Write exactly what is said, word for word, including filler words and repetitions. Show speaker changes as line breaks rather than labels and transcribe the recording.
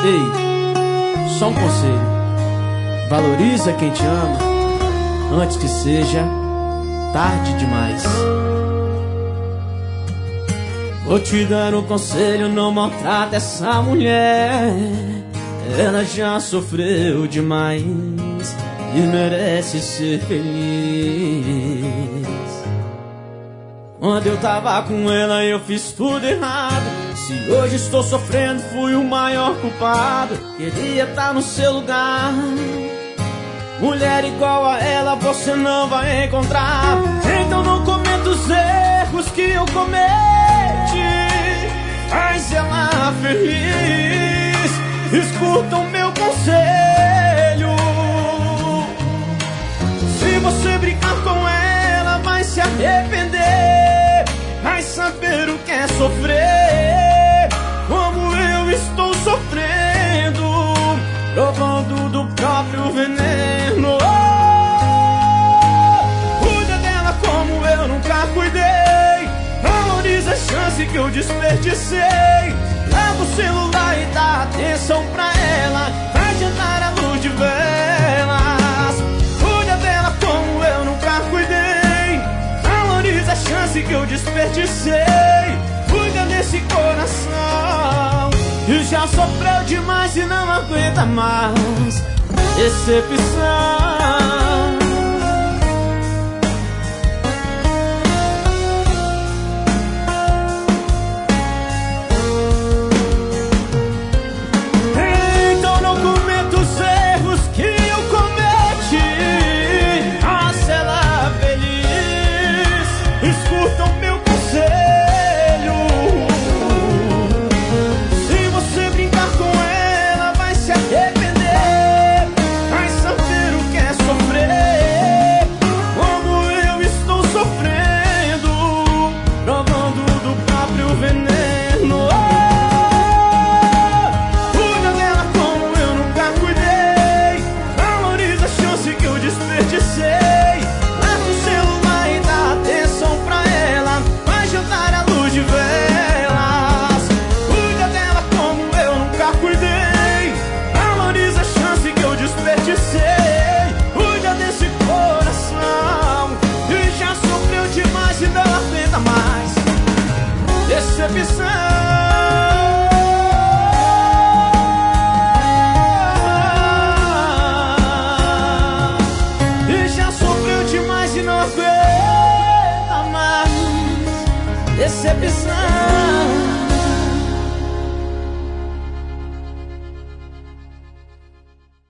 Ei, só um conselho: valoriza quem te ama antes que seja tarde demais. Vou te dar um conselho: não maltrata essa mulher. Ela já sofreu demais e merece ser feliz. Quando eu tava com ela eu fiz tudo errado. Se hoje estou sofrendo, fui o maior culpado. Queria estar no seu lugar. Mulher igual a ela você não vai encontrar. Então não cometa os erros que eu cometi. Faz ela feliz. Escuta o meu conselho: se você brincar com ela, vai se arrepender. Vai saber o que é sofrer, como eu estou sofrendo, provando do próprio veneno. Cuida dela como eu nunca cuidei. Valoriza a chance que eu desperdicei. Leva o celular e dá atenção pra ela. Vai adiantar a luz de velas. Cuida dela como eu nunca cuidei. Valoriza a chance que eu desperdicei. Cuida desse coração que já sofreu demais e não aguenta mais decepção.